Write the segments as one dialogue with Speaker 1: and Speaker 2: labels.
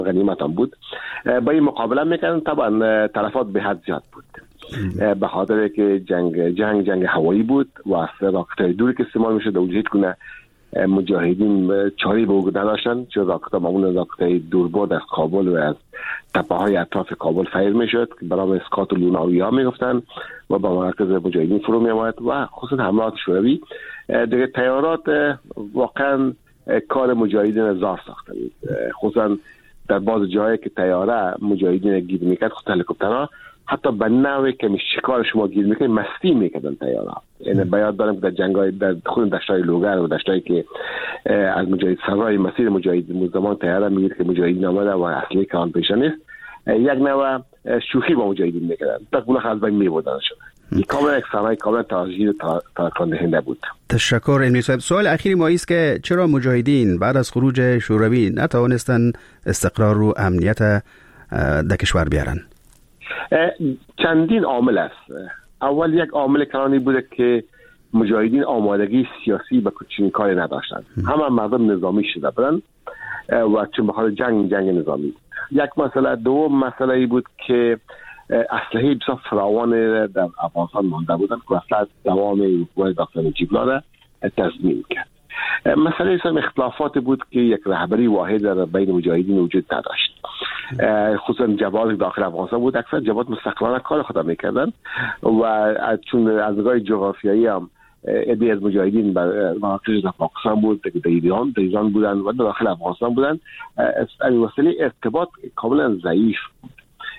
Speaker 1: غنیمت هم بود. با این مقابله میکردن. طبعا تلفات به حد زیاد بود به خاطر که جنگ هوایی بود و راکت‌های دوری که استعمال میشد و هیچ گونه مجاهدین چاری به او نداشتن، چون معمولا راکت‌های دوربرد از کابل و از تپه‌های اطراف کابل فیر میشد که برای اسقاط لوناوی‌ها میگفتن و با مرکز مجاهدین فرو میآمد و خصوصا حملات شوروی دیگه طیارات واقعا کار مجاهدین زار ساخته بود، خصوصا در بعض جاهایی که طیاره مجاهدین گیر میکرد، خصوصا هلیکوپترها حتی به نوعی که شکار شما گیر میکنه مستی میکردن طیاره. یعنی بیاد دارم که در جنگای در خود دشتای لوگر و دشتایی که از مجاهد سرای مسیر مجاهدین زمان طیاره میگید که مجاهدین آمده و اصلی که آن پیش نیست، یک نوع شوخی با مجاهدین میکردن تا گونه از بین میبردن شده. این کاملا یک صحنه کاملا تکان دهنده بود.
Speaker 2: تشکر علمی صاحب. سوال اخیری ما است که چرا مجاهدین بعد از خروج شوروی نتوانستن استقرار و امنیت در کشور بیارن؟
Speaker 1: چندین عامل است. اول یک عامل کلانی بوده که مجاهدین آمادگی سیاسی به چنین کاری نداشتند. همه مردم نظامی شده بودند و چون بخاطر جنگ نظامی. یک مسئله. دوم مسئله ای بود که اسلحه بسیار فراوان در افغانستان مانده بودند که اصلا دوام حکومت دکتر نجیب الله را تضمین کرد. مسئله هم اختلافات بود که یک رهبری واحد در بین مجاهدین وجود نداشت. خصوصا جبهات داخل افغانستان بود، اکثر جبهات مستقلانه کار خود میکردن و چون از نگاه جغرافیایی هم عده‌ای از مجاهدین مراکزش در پاکستان بود، در ایران بودن و داخل افغانستان بودن، از وسیله ارتباط کاملا ضعیف بود.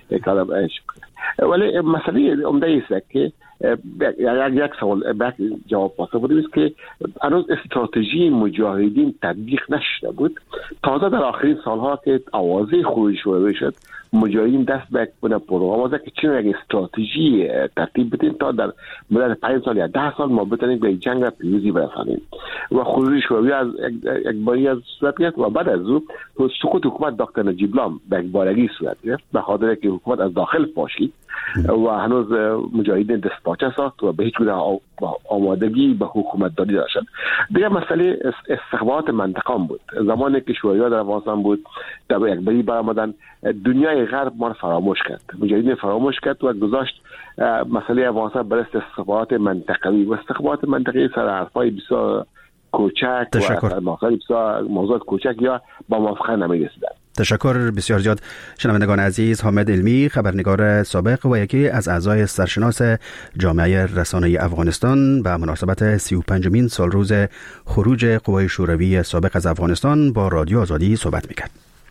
Speaker 1: ولی مسئله عمده است که یک سوال بعد جواب پاسخ بودیم که هنوز استراتژی مجاهدین تطبیق نشده بود. تازه در آخرین سالها که آوازه خروج شروع شد، مجاهدین دست به یک پروگرام واسه که چه یک استراتژی ترتیب بدیم تا در مدت 5 سال یا 10 سال ما بتونیم به جنگ پیروزی برسانیم و خروج شوروی از یک باری از صورت گرفت و بعد از او سقوط حکومت دکتر نجیب الله به یک بارگی صورت گرفت به خاطر که حکومت از داخل پاشید و هنوز مجاهدین دستپاچه ساخت و به هیچ گونه آمادگی به حکومت داری داشتند. دیگه مسئله استخبارات منطقه بود. زمانی که شوروی‌ها در افغانستان بود، در یک بری برآمدن، دنیای غرب ما فراموش کرد، مجاهدین فراموش کرد و گذاشت مسئله افغانستان بر استخبارات منطقوی و استخبارات منطقی سر حرفای بسیار کوچک و مسائل بسیار موضوعات کوچک یا با موافقه نمی‌رسیدند.
Speaker 2: تشکر بسیار زیاد. شنوندگان عزیز، حامد علمی، خبرنگار سابق و یکی از اعضای سرشناس جامعه رسانه‌ای افغانستان به مناسبت 35مین سالروز خروج قوای شوروی سابق از افغانستان با رادیو آزادی صحبت می‌کرد.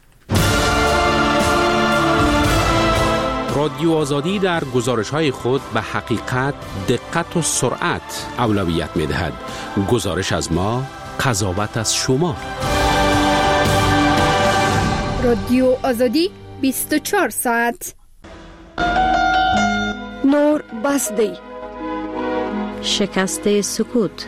Speaker 3: رادیو آزادی در گزارش‌های خود به حقیقت، دقت و سرعت اولویت می‌دهد. گزارش از ما، قضاوت از شما.
Speaker 4: رادیو آزادی 24 ساعت.
Speaker 5: نور بسدی.
Speaker 6: شکست سکوت.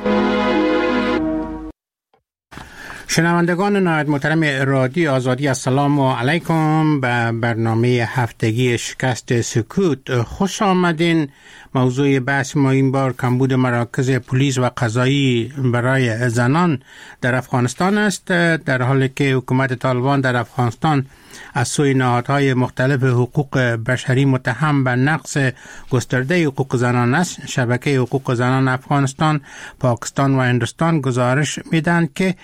Speaker 7: شنوندگان نهایت محترم رادیو آزادی، السلام علیکم به برنامه هفتگی شکست سکوت. خوش آمدین. موضوع بحث ما این بار کمبود مراکز پلیس و قضایی برای زنان در افغانستان است، در حالی که حکومت طالبان در افغانستان از سوی نهادهای مختلف حقوق بشری متهم به نقض گسترده حقوق زنان است. شبکه حقوق زنان افغانستان، پاکستان و هندوستان گزارش میدن که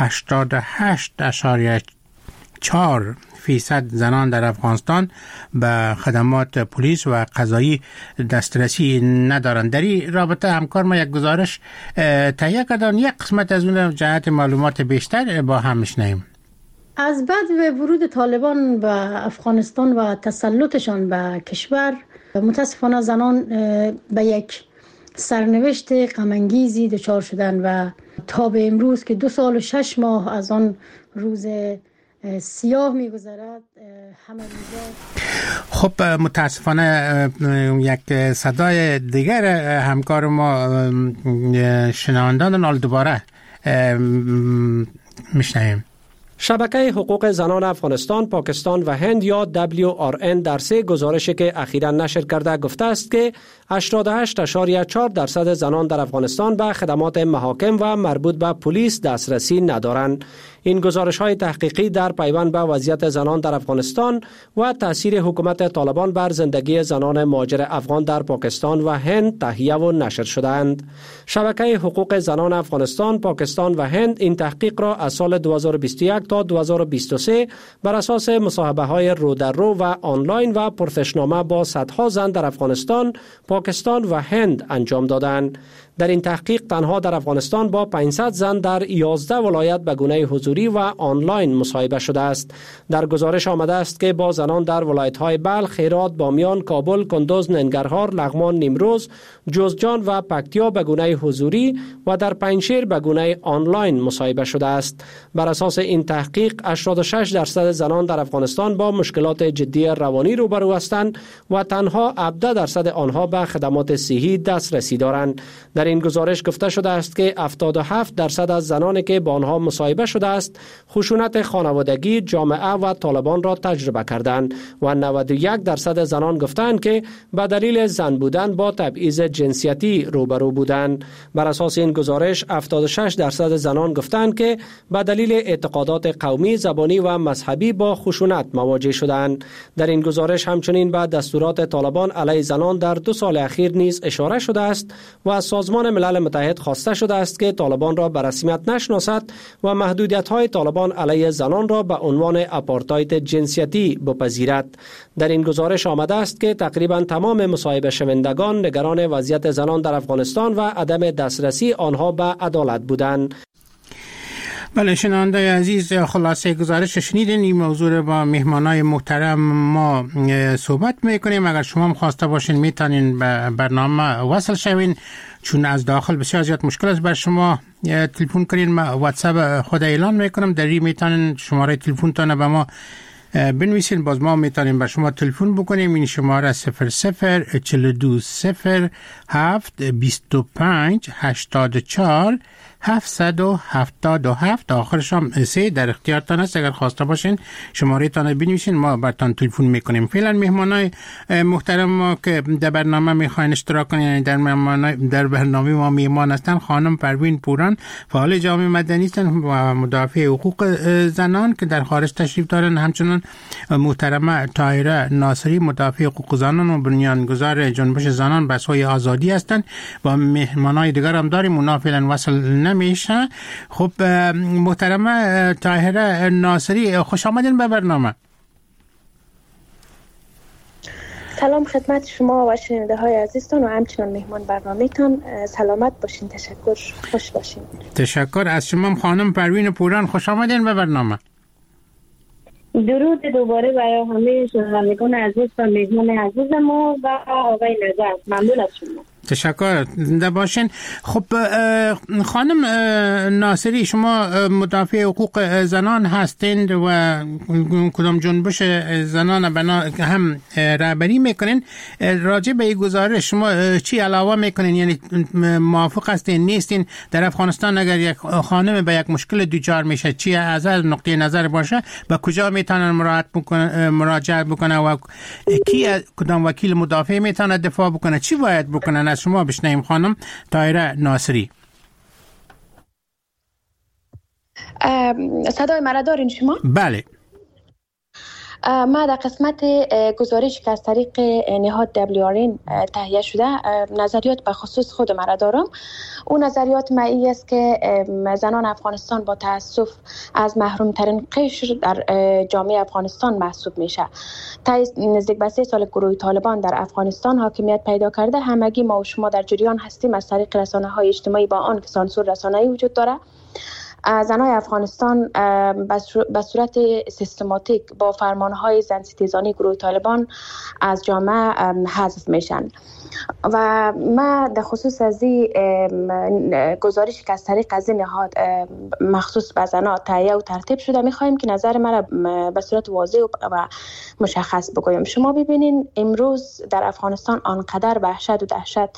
Speaker 7: 88.4% زنان در افغانستان به خدمات پلیس و قضایی دسترسی ندارند. در این رابطه همکار ما یک گزارش تهیه کردن، یک قسمت از اون جهت معلومات بیشتر با هم میشنیم.
Speaker 8: از بعد ورود طالبان به افغانستان و تسلطشان به کشور، متاسفانه زنان به یک سرنوشت غم‌انگیزی دچار شدن و تا به امروز که 2 سال و 6 ماه از آن روز سیاه می‌گذرد همه روزا.
Speaker 7: خب متاسفانه یک صدای دیگر همکار ما شنوندگان نال دوباره میشنویم.
Speaker 9: شبکه حقوق زنان افغانستان، پاکستان و هند یا WRN در 3 گزارشی که اخیراً نشر کرده گفته است که 88.4% زنان در افغانستان به خدمات محاکم و مربوط به پلیس دسترسی ندارند. این گزارش‌های تحقیقی در پیوند به وضعیت زنان در افغانستان و تأثیر حکومت طالبان بر زندگی زنان مهاجر افغان در پاکستان و هند تهیه و نشر شدند. شبکه حقوق زنان افغانستان، پاکستان و هند این تحقیق را از سال 2021 تا 2023 بر اساس مصاحبه‌های رو در رو و آنلاین و پرسشنامه با صدها زن در افغانستان، پاکستان و هند انجام دادند. در این تحقیق تنها در افغانستان با 500 زن در 11 ولایت به گونه حضوری و آنلاین مصاحبه شده است. در گزارش آمده است که با زنان در ولایت‌های بلخ، هرات، بامیان، کابل، کندوز، ننگرهار، لغمان، نیمروز، جوزجان و پکتیا به گونه حضوری و در پنجشیر به گونه آنلاین مصاحبه شده است. بر اساس این تحقیق 86% زنان در افغانستان با مشکلات جدی روانی روبرو هستند و تنها 17% آنها به خدمات صحی دسترسی دارند. در این گزارش گفته شده است که 77% از زنانی که با آنها مصاحبه شده است خشونت خانوادگی، جامعه و طالبان را تجربه کردند و 91% زنان گفتند که به دلیل زن بودن با تبعیض جنسیتی روبرو بودند. بر اساس این گزارش 76% زنان گفتند که به دلیل اعتقادات قومی، زبانی و مذهبی با خشونت مواجه شدند. در این گزارش همچنین به دستورات طالبان علیه زنان در 2 سال اخیر نیز اشاره شده است و از سازمان ملل متحد خواسته شده است که طالبان را به رسمیت نشناسد و محدودیت‌های طالبان علیه زنان را به عنوان آپارتاید جنسیتی بپذیرد. در این گزارش آمده است که تقریبا تمام مصاحبه شوندگان نگران وضعیت زنان در افغانستان و عدم دسترسی آنها به عدالت بودند.
Speaker 7: بله شنونده عزیز، خلاصه گزارش شنیدین. این موضوع رو با مهمانای محترم ما صحبت میکنیم. اگر شما هم خواسته باشین میتونین به برنامه وصل شوین، چون از داخل بسیار زیاد مشکل است بر شما تلفن کنین. ما واتساپ خود اعلان میکنم، در این میتونین شماره تلفن تانه به ما بنویسین، باز ما میتونیم به شما تلفن بکنیم. این شماره 0042072584 777 آخرش هم 3 در اختیارتان است. اگر خواسته باشین شماره تان بنویسین، ما براتون تلفن میکنیم. فعلا مهمانای محترم ما که در برنامه میخواین اشتراک کنین در برنامه ما میهمان هستن خانم پروین پوران، فعال جامعه مدنی هستن و مدافع حقوق زنان که در خارج تشریف دارن. همچنین محترمه طاهره ناصری، مدافع حقوق زنان و بنیانگذار جنبش زنان به سوی آزادی هستند. با مهمانای دیگر هم داریم، اونا فعلا وصل نمیشه. خب محترمه طاهره ناصری، خوش آمدین به برنامه.
Speaker 5: سلام خدمت شما و شنونده های عزیزتان و همچنان مهمان برنامه‌تان. سلامت باشین، تشکر، خوش باشین.
Speaker 7: تشکر از شما خانم پروین پوران، خوش آمدین به برنامه.
Speaker 5: درود دوباره برای همه شنوندگان عزیز و مهمان عزیز ما و آقای نظر. ممنون از شما.
Speaker 7: تشکر، زنده باشین. خب خانم ناصری، شما مدافع حقوق زنان هستین و کدام جنبش زنان هم رهبری میکنین. راجع به این گزارش شما چی علاوه میکنین؟ یعنی موافق هستین نیستین؟ در افغانستان اگر یک خانم به یک مشکل دچار میشه، چی از نقطه نظر باشه، به کجا میتونن مراجعه بکنه و کی کدام وکیل مدافع میتونه دفاع بکنه؟ چی باید بکنن؟ از شما بشنویم خانم طاهره ناصری.
Speaker 5: صدای مرا دارین شما؟
Speaker 7: بله.
Speaker 5: ما در قسمت گزارش که از طریق نهاد WRN تهیه شده نظریات به خصوص خود مرا دارم. اون نظریات معی است که زنان افغانستان با تأسف از محروم ترین قشر در جامعه افغانستان محسوب میشه. تا نزدیک به 3 سال گروه طالبان در افغانستان حاکمیت پیدا کرده، همگی ما و شما در جریان هستیم از طریق رسانه‌های اجتماعی با آن که سانسور رسانه‌ای وجود داره. زنای افغانستان به صورت سیستماتیک با فرمانهای زنستیزانی گروه طالبان از جامعه حذف میشن و ما در خصوص از گزارشی که از طریق از نهاد مخصوص به زنها تهیه و ترتیب شده میخوایم که نظر ما به صورت واضح و مشخص بگویم. شما ببینین امروز در افغانستان آنقدر وحشت و دهشت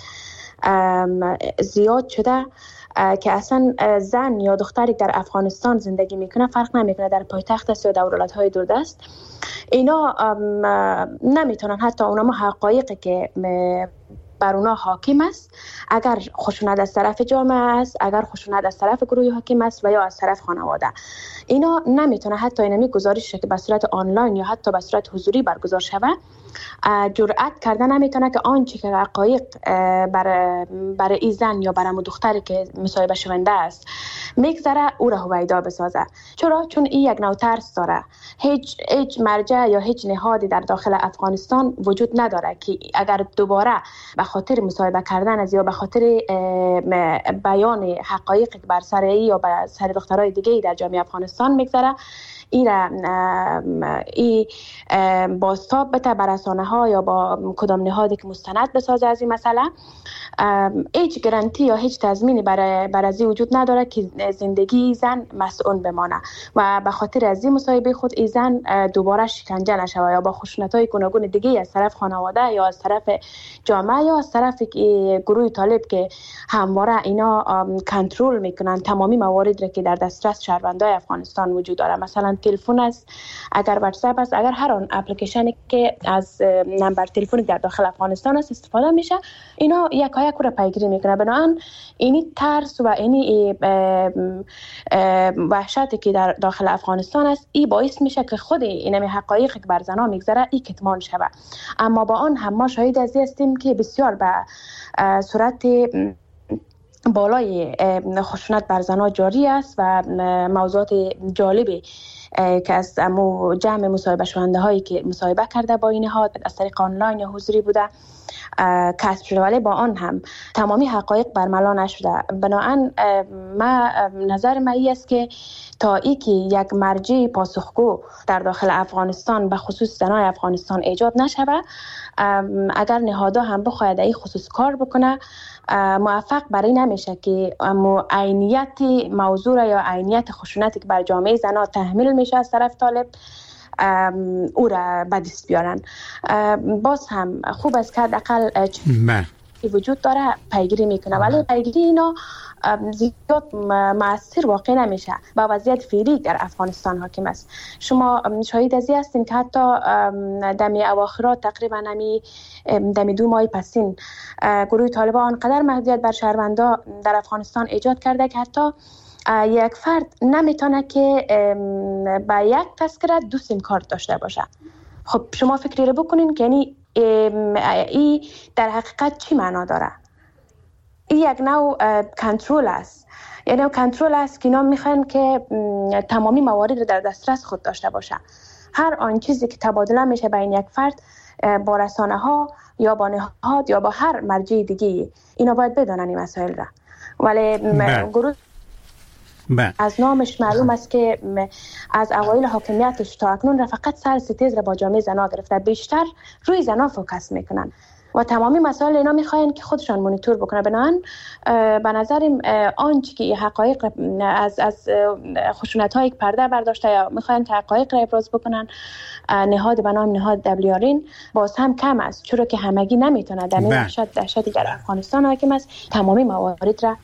Speaker 5: زیاد شده که اصلا زن یا دختری در افغانستان زندگی میکنه فرق نمیکنه در پایتخت است یا در ولایت‌های دوردست، اینا نمیتونن حتی اونم حقایقی که بر اونا حاکم است، اگر خشونت از طرف جامعه است، اگر خشونت از طرف گروه حاکم است و یا از طرف خانواده. اینا نمیتونه حتی اینمی گزارش که به صورت آنلاین یا حتی به صورت حضوری برگزار شود جرأت کرده نمیتونه که آنچه که حقایق برای این زن یا برای دختری که مصاحبه شونده است میگذره او را هویدا بسازه. چرا؟ چون این یک نوع ترس داره. هیچ مرجع یا هیچ نهادی در داخل افغانستان وجود نداره که اگر دوباره به خاطر مصاحبه کردن از یا به خاطر بیان حقایق بر سر ای یا بر سر دخترای دیگه در جامعه افغانستان میگذره ای بازتاب بده بر رسانه ها یا با کدام نهادی که مستند بسازه از این مسئله. هیچ گارانتی یا هیچ تضمینی برای از وجود نداره که زندگی زن مسئول بمانه و به خاطر از این مصاحبه خود این زن دوباره شکنجه نشوه یا با خشونت‌های گوناگون دیگه از طرف خانواده یا از طرف جامعه یا از طرف گروه طالب که همواره اینا کنترل میکنن تمامی موارد را که در دسترس شهروندان افغانستان وجود داره. مثلا تلفن است، اگر واتساپ است، اگر هر آن اپلیکیشنی که از نمبر تلفنی در داخل افغانستان است استفاده میشه، اینا یک را پیگیری میکنه. بنابراین اینی ترس و اینی وحشتی که در داخل افغانستان است ای باعث میشه که خود اینمی حقایقی که بر زنها میگذره ای کتمان شود. اما با آن هم ما شاهد از هستیم که بسیار به صورت بالای خشونت بر زنها جاری است و موضوعات جالبی که از جمع مصاحبه شونده هایی که مصاحبه کرده با این نهاد از طریق آنلاین یا حضوری بوده کسب شده، ولی با آن هم تمامی حقایق برملا نشده. بنابراین نظر من است که تا ای که یک مرجع پاسخگو در داخل افغانستان به خصوص زنای افغانستان ایجاد نشود، اگر نهادها هم بخواهد این خصوص کار بکنه موفق برای نمیشه که عینیت موضوع یا عینیت خشونتی که بر جامعه زنها تحمیل میشه از طرف طالب او را به دست بیارن. باز هم خوب است که حداقل وجود داره پیگیری میکنه، ولی پیگیری اینا زیاد مؤثر واقع نمیشه با وضعیت فعلی در افغانستان حاکم است. شما شاهد از این هستین که حتی دمی اواخرات تقریبا دمی 2 ماه پسین گروه طالبان آنقدر محدودیت بر شهروندان در افغانستان ایجاد کرده که حتی یک فرد نمیتونه که با یک تذکره 2 سیم کارت داشته باشه. خب شما فکری رو بکنین که یعنی این در حقیقت چی معنا داره؟ این یک نوع کنترل است، یعنی کنترل است که اینا میخوان که تمامی موارد رو در دسترس خود داشته باشه. هر آن چیزی که تبادله میشه بین یک فرد با رسانه ها یا با نهاد یا با هر مرجع دیگه اینا باید بدونن این مسائل را. ولی گروه از نامش معلوم است که از اوایل حاکمیتش تا اکنون را فقط سر ستیز را با جامعه زنها گرفته، بیشتر روی زنها فوکس میکنن و تمامی مسائل اینا میخواین که خودشان مانیتور بکنه. بنابراین به نظرم آنچه که حقایق از خشونت هایی که پرده برداشته یا میخواین که حقایق را ابراز بکنن نهاد به نام نهاد دبلیارین باز هم کم است، چرا که همگی نمیتونه در دهشتی در افغانستان حاکم است تمامی موارد را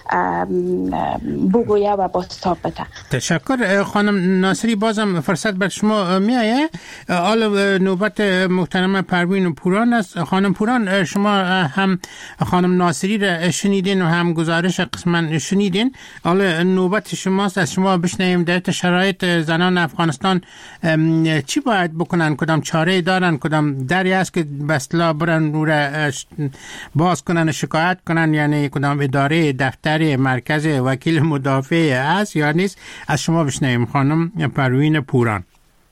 Speaker 5: بگویه و بازتاب بده.
Speaker 7: تشکر خانم ناصری. بازم فرصت بر شما میایه. حالا نوبت محترم پروین پوران است. خانم پوران، شما هم خانم ناصری را شنیدین و هم گزارش قسماً شنیدین. حالا نوبت شماست، از شما بشنویم در شرایط زنان افغانستان چی باید بکنن، کدام چاره دارن، کدام دری است که به اصطلاح برن رو را باز کنن و شکایت کنن، یعنی کدام اداره، دفتر، مرکز وکیل مدافع است یا نیست؟ از شما بشنویم خانم پروین پوران.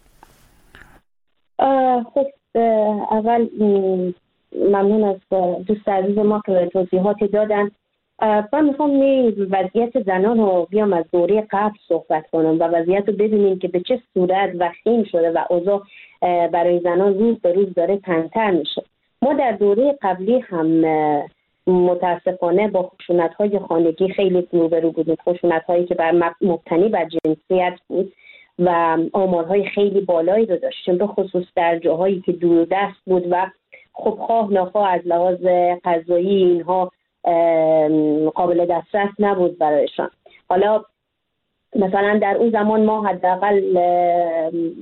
Speaker 6: خب اول ممنون از دوست عزیز ما که توضیحاتی دادن. من میخوام وضعیت زنان رو بیام از دوره قبل صحبت کنم و وضعیت رو ببینیم که به چه صورت وخیم شده و اوضاع برای زنان روز به روز داره تنگ‌تر میشه. ما در دوره قبلی هم متاسفانه با خشونت‌های خانگی خیلی روبرو بودیم، خشونت‌هایی که مبتنی بر جنسیت بود و آمارهای خیلی بالایی رو داشتیم، به خصوص در جاهایی که دوردست بود و خب خواه ناخواه از لحاظ قضایی اینها قابل دسترس نبود برایشان. حالا مثلا در اون زمان ما حداقل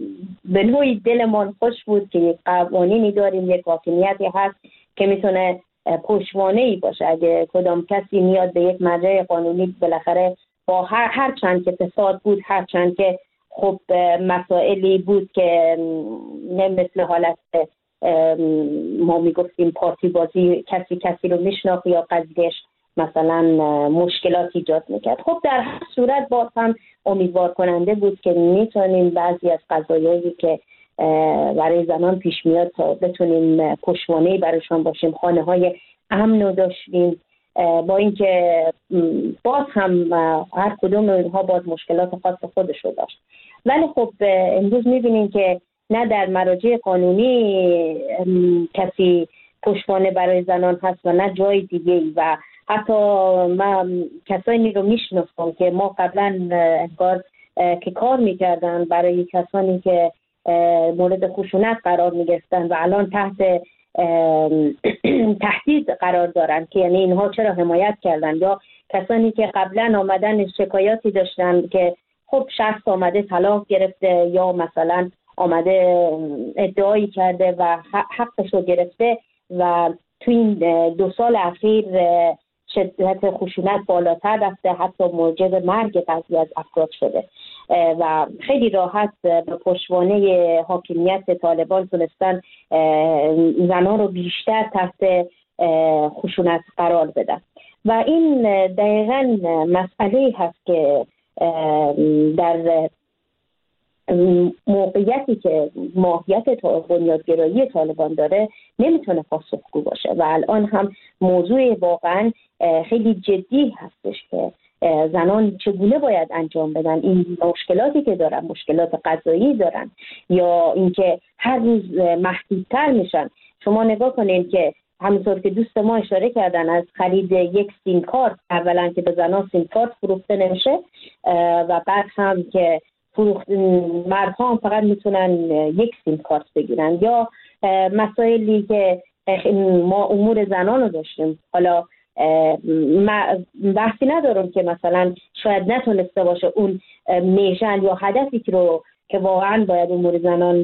Speaker 6: به نوعی دلمان خوش بود که قوانینی داریم، یک حاکمیتی هست که میتونه پشتوانه‌ای باشه. اگه کدام کسی میاد به یک مرجع قانونی، بالاخره با هر چند که فساد بود، هر چند که خب مسائلی بود که نه مثل حالت ما میگفتیم پارتی بازی، کسی رو میشناخت یا قضیهش مثلا مشکلات ایجاد میکرد. خب در هر صورت باز هم امیدوار کننده بود که میتونیم بعضی از قضایایی که برای زنان پیش میاد تا بتونیم پشتوانه‌ای برایشان باشیم. خانه های امن رو داشتیم، با اینکه باز هم هر کدوم اونها باز مشکلات خاص خودش رو داشت. ولی خب امروز میبینیم که نه در مراجع قانونی کسی پشتوانه برای زنان هست و نه جای دیگه. و حتی من کسانی رو میشناسم که ما قبلا انگار که کار میکردن برای کسانی که مورد خشونت قرار میگرفتن و الان تحت تهدید قرار دارن که یعنی اینها چرا حمایت کردن، یا کسانی که قبلا آمدن شکایاتی داشتن که خب شخص آمده طلاق گرفته یا مثلا آمده ادعایی کرده و حقش رو گرفته و تو این 2 سال اخیر شدت خشونت بالاتر رفته، حتی موجب مرگ بعضی از افراد شده و خیلی راحت به پشتوانه حاکمیت طالبان تونستن زنان رو بیشتر تحت خشونت قرار بدن. و این دقیقاً مسئله هست که در موقعیتی که ماهیت بنیادگرایی طالبان داره نمیتونه پاسخگو باشه و الان هم موضوع واقعا خیلی جدی هستش که زنان چگونه باید انجام بدن. این مشکلاتی که دارن، مشکلات غذایی دارن یا اینکه هر روز محدودتر میشن. شما نگاه کنید که همونطور که دوست ما اشاره کردن از خرید یک سیم کارت، اولا که به زنان سیم کارت فروخته نمیشه و بعد هم که مردها هم فقط میتونن یک سیم کارت بگیرن، یا مسائلی که ما امور زنان رو داشتیم. حالا بحثی ندارم که مثلا شاید نتونسته باشه اون میشن یا هدفی که واقعا باید امور زنان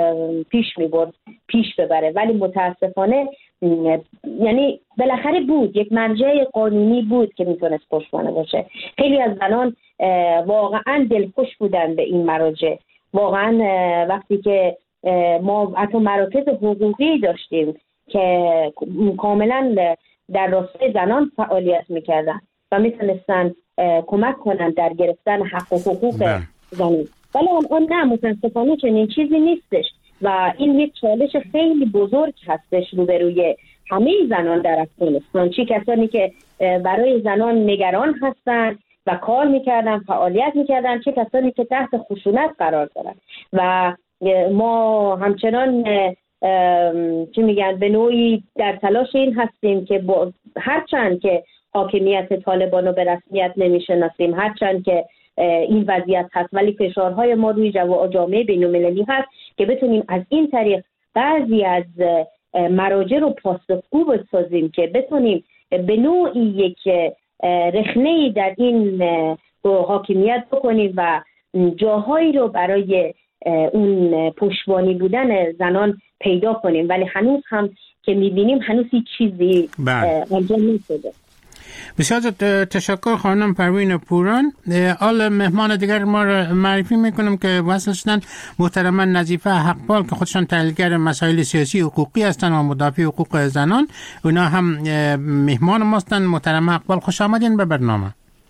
Speaker 6: پیش ببره، ولی متاسفانه یعنی بالاخره بود یک مرجع قانونی بود که میتونست پشتوانه باشه. خیلی از زنان واقعا دلخوش بودن به این مراجع. واقعا وقتی که ما حتی مراکز حقوقی داشتیم که کاملا در راستای زنان فعالیت میکردن و میتونستن کمک کنن در گرفتن حق و حقوق زنان، ولی الان نه، متاسفانه چنین چیزی نیستش و این یک چالش خیلی بزرگ هستش روبروی همه زنان در افغانستان، چه کسانی که برای زنان نگران هستن و کار میکردن، فعالیت میکردن، چه کسانی که تحت خشونت قرار دارن. و ما همچنان چی میگن به نوعی در تلاش این هستیم که هرچند که حاکمیت طالبان رو به رسمیت نمیشناسیم، هرچند که این وضعیت هست، ولی فشارهای ما روی جامعه بین‌المللی هست که بتونیم از این طریق بعضی از مراجع رو پاسخگو بسازیم که بتونیم به نوعی یک رخنه‌ای در این حاکمیت بکنیم و جاهایی رو برای اون پشتوانه بودن زنان پیدا کنیم. ولی هنوز هم که می‌بینیم هنوز هیچ چیزی انجام نشده.
Speaker 7: بسیار تشکر خانم پروین پوران. حال مهمان دیگر ما را معرفی میکنم که وصل شدن محترما نظیفه حقپال که خودشان تحلیلگر مسائل سیاسی حقوقی هستند و مدافع حقوق زنان. اونا هم مهمان ما هستند. محترما حقپال خوش آمدین به برنامه.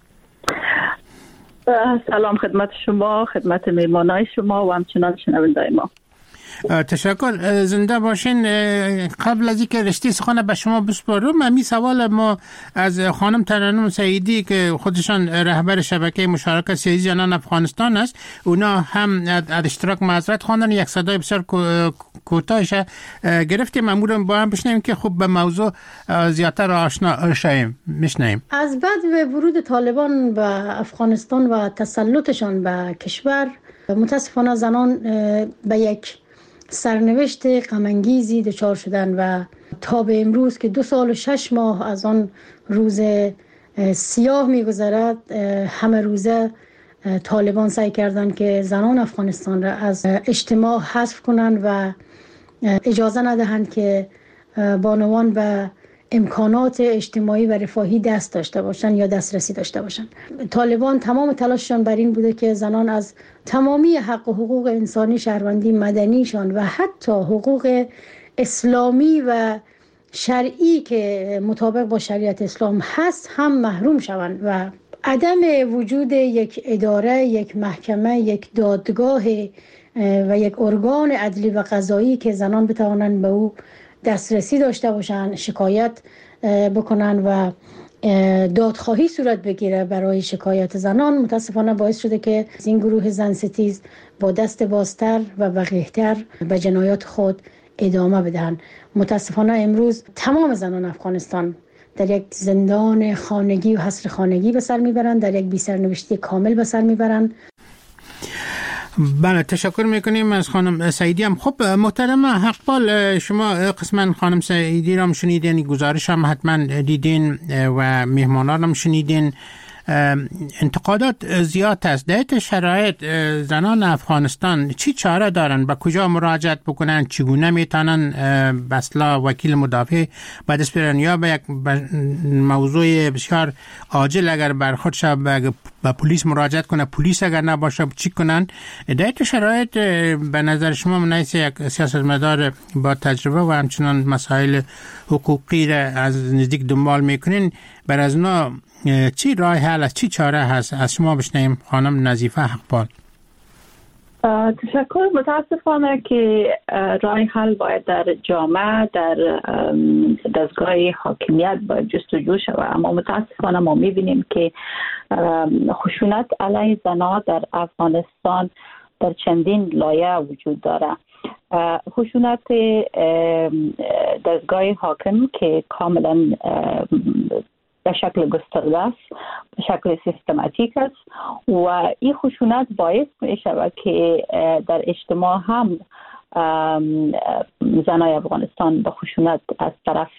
Speaker 10: سلام خدمت شما، خدمت مهمانای شما و همچنان شنوندای ما.
Speaker 7: تشکر، زنده باشین. قبل از اینکه رشته سخن به شما بسپارم، همین سوال ما از خانم ترنم سعیدی که خودشان رهبر شبکه مشارکت سیاسی زنان افغانستان است، اونا هم از اشتراک معذرت خواندن. یک صدای بسیار کوتاهش گرفتیم، امورم با هم بشنویم که خوب به موضوع زیادتر آشنا شویم. میشنویم.
Speaker 8: از بعد ورود طالبان به افغانستان و تسلطشان به کشور، متاسفانه زنان به یک سرنوشت غم‌انگیزی دچار شدن و تا به امروز که 2 سال و 6 ماه از آن روز سیاه می‌گذرد، همه روزه طالبان سعی کردند که زنان افغانستان را از اجتماع حذف کنند و اجازه ندهند که بانوان به امکانات اجتماعی و رفاهی دست داشته باشن یا دسترسی داشته باشن. طالبان تمام تلاششان بر این بوده که زنان از تمامی حق و حقوق انسانی، شهروندی، مدنیشان و حتی حقوق اسلامی و شرعی که مطابق با شریعت اسلام هست هم محروم شوند و عدم وجود یک اداره، یک محکمه، یک دادگاه و یک ارگان عدلی و قضایی که زنان بتوانند به او دسترسی داشته باشند، شکایت بکنن و دادخواهی صورت بگیره برای شکایت زنان، متاسفانه باعث شده که این گروه زن ستیز با دست بازتر و وقیحتر به جنایات خود ادامه بدن. متاسفانه امروز تمام زنان افغانستان در یک زندان خانگی و حصر خانگی به سر میبرند، در یک بی سرنوشتی کامل به سر میبرند.
Speaker 7: بله، تشکر میکنیم از خانم سعیدی. هم خب محترم حقپال، شما قسما خانم سعیدی را هم شنیدین، گزارش هم حتما دیدین و مهمانان هم شنیدین. انتقادات زیاد است. در شرایط زنان افغانستان چی چاره دارن؟ به کجا مراجعت بکنن؟ چگونه میتونن به اصطلاح وکیل مدافع به دست بیارن یا به یک موضوع بسیار عاجل اگر برخورد شد به پلیس مراجعت کنه، پلیس اگر نباشه چی کنن؟ در شرایط به نظر شما منیس یک سیاستمدار با تجربه و همچنان مسائل حقوقی را از نزدیک دنبال میکنین، بر از اونا چی راه حل است، چی چاره هست؟ از شما بشنیم خانم نظیفه حقپال.
Speaker 10: تشکر. متاسفانه که راه حل باید در جامعه، در دستگاه حاکمیت باید جستجو شود، اما متاسفانه ما میبینیم که خشونت علیه زنان در افغانستان در چندین لایه وجود داره. خشونت دستگاه حاکم که کاملا به شکل گسترده است، به شکل سیستماتیک است و این خشونت باعث می شود که در اجتماع هم زنای افغانستان به خشونت از طرف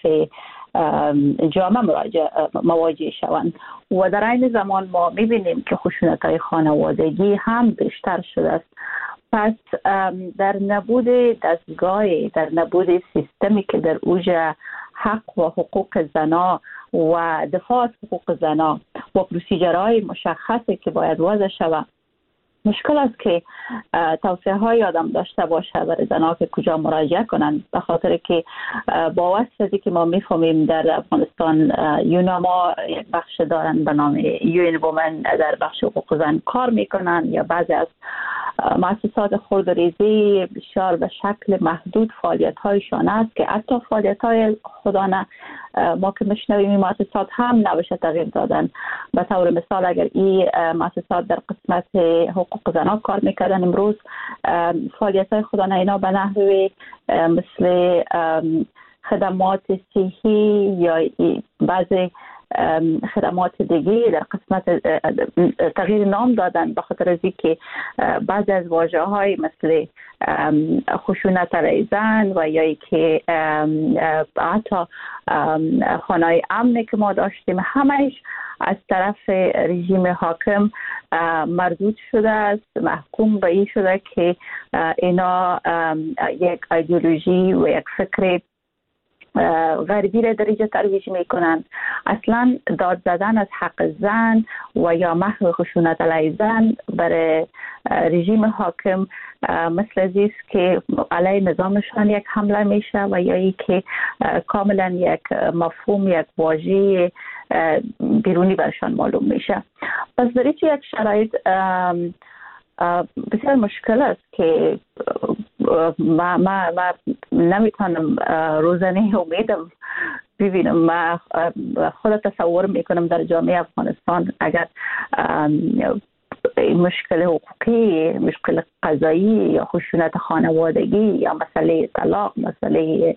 Speaker 10: جامعه مواجه شوند و در این زمان ما می بینیم که خشونت های خانوادگی هم بیشتر شده است. پس در نبود دستگاه، در نبود سیستمی که در اوج حق و حقوق زنا و دفاع از حقوق زنا و پروسیجرهای مشخصی که باید وضع شود، مشکل است که توصیه های آدم داشته باشه برای زنها که کجا مراجعه کنند، به خاطر که با واسطه که ما میفهمیم در افغانستان یوناما یک بخش دارن به نام یون وومن در بخش حقوق زن کار میکنن، یا بعضی از مؤسسات خردریزی بسیار به شکل محدود فعالیت هایشان است که حتی فعالیت های خودانه ما که میشنویم این مؤسسات هم نباشه تغییر دادن. به طور مثال اگر این مؤسسات در قسمت حقوق زنان کار میکردن، امروز فعالیت های خودانه اینا به نحوی مثل خدمات صحی یا بعضی خدمات دیگه در قسمت تغییر نام دادن، به خاطر از اینکه بعضی از واژه‌های مثل خشونت علیه زن و یا که حتی خانه‌های امنی که ما داشتیم همهش از طرف رژیم حاکم مردود شده است، محکوم به این شده که اینا یک ایدئولوژی و یک فکر غربی را درجه ترویج میکنند. اصلا داد زدن از حق زن و یا محو خشونت علیه زن برای رژیم حاکم مثل است که علیه نظامشان یک حمله میشه و یا ای که کاملا یک مفهوم، یک واژه بیرونی برشان معلوم میشه. پس در یک شرایط بسیار مشکل است که ما نمیتونم روزانه امیدم ببینم. ما خود تصور میکنم در جامعه افغانستان اگر مشکل حقوقی، مشکل قضایی یا خشونت خانوادگی یا مسئله طلاق، مسئله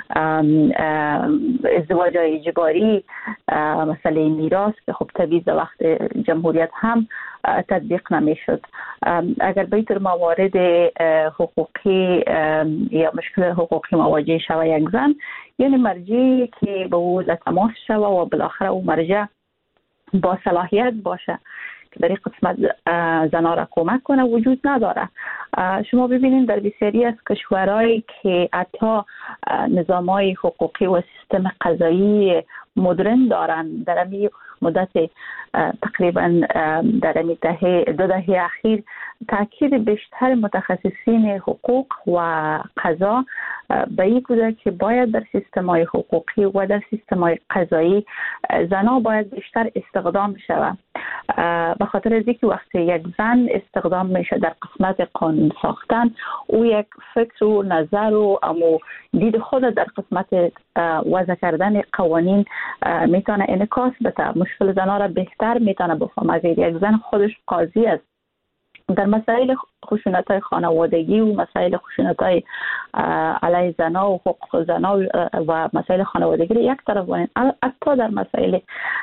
Speaker 10: ازدواج اجباری، مسئله میراث که خب طبیعی در وقت جمهوریت هم تطبیق نمیشد، اگر به طور موارد حقوقی یا مشکل حقوقی مواجه شود یک زن، یعنی مرجعی که به او تماس شود و بالاخره او مرجع با صلاحیت باشه که در این قسمت زنان را کمک کنه وجود نداره. شما ببینید در بسیاری از کشورهایی که حتی نظام‌های حقوقی و سیستم قضایی مدرن دارن، در این مدت تقریبا در این دو دهه اخیر تاکید بیشتر متخصصین حقوق و قضا به این بوده که باید در سیستم‌های حقوقی و در سیستم‌های قضایی زنها باید بیشتر استخدام شود. به خاطر از اینکه وقتی یک زن استخدام میشه در قسمت قانون ساختن، او یک فکر و نظر و دید خود در قسمت وضع کردن قوانین میتونه انعکاس بده، مشکل زنها را بهتر میتونه بفهمه. اگر یک زن خودش قاضی است در مسائل خشونت‌های خانوادگی و مسائل خشونت‌های علیه زن‌ها و حقوق زن‌ها و مسائل خانوادگی را یک طرف بانید، حتی در مسائل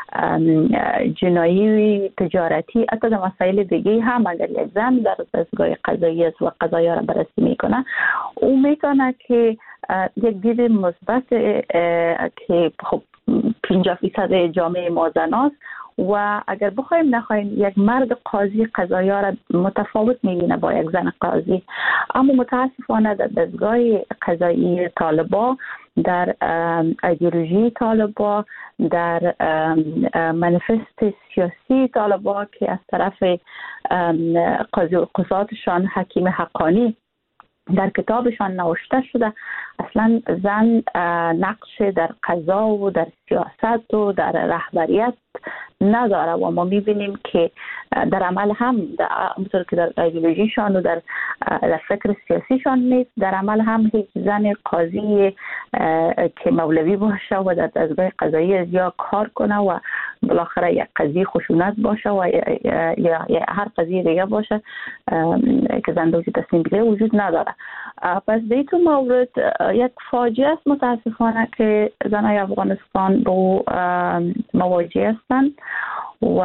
Speaker 10: جنایی و تجارتی، حتی در مسائل دیگه هم اگر یک زن در دستگاه قضایی است و قضایا را بررسی میکنه، او میتونه که یک دید مثبت که خب 50% جامعه ما زناست و اگر بخوایم نخوایم یک مرد قاضی قضایا را متفاوت میبینه با یک زن قاضی. اما متاسفانه در دستگاه قضایی طالبا، در ایدئولوژی طالبا، در منیفست سیاسی طالبا که از طرف قاضی و قضاتشان حکیم حقانی در کتابشان نوشته شده، اصلا زن نقش در قضا و در سیاست و در رهبریت نداره و ما میبینیم که در عمل هم همونطور که در ایدئولوژیشان و در فکر سیاسیشان نیست، در عمل هم هیچ زن قاضی که مولوی باشه و در دستگاه قضایی یا کار کنه و بالاخره یک قضیه خشونت باشه و یا هر قضیه دیگه باشه که زن دوجی تصمیم بگیره وجود نداره. پس در این مورد یک فاجعه است متاسفانه که زنای افغانستان با مواجه هستند و